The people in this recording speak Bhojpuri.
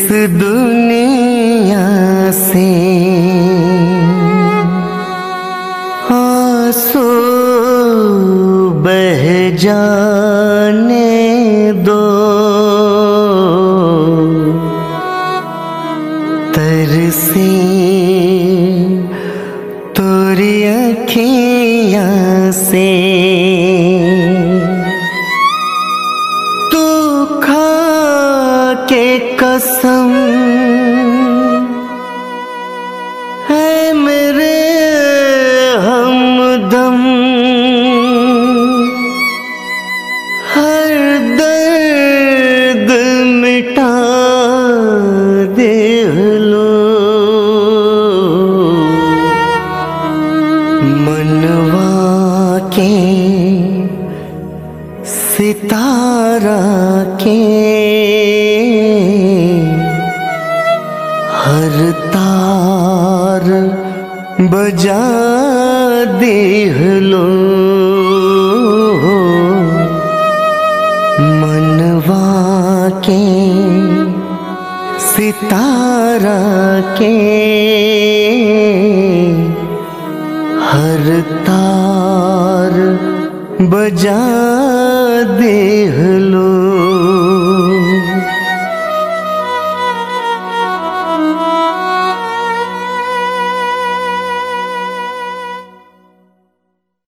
दुनिया से आंसू बह जाने दो, तरसे तोरी अखियाँ से तू खा के कसम है मेरे हमदम, हर दर्द मिटा दे लो। मनवा के सितारा के हर तार बजा दे लो। मनवा के सितारा के हर तार बजा दे लो।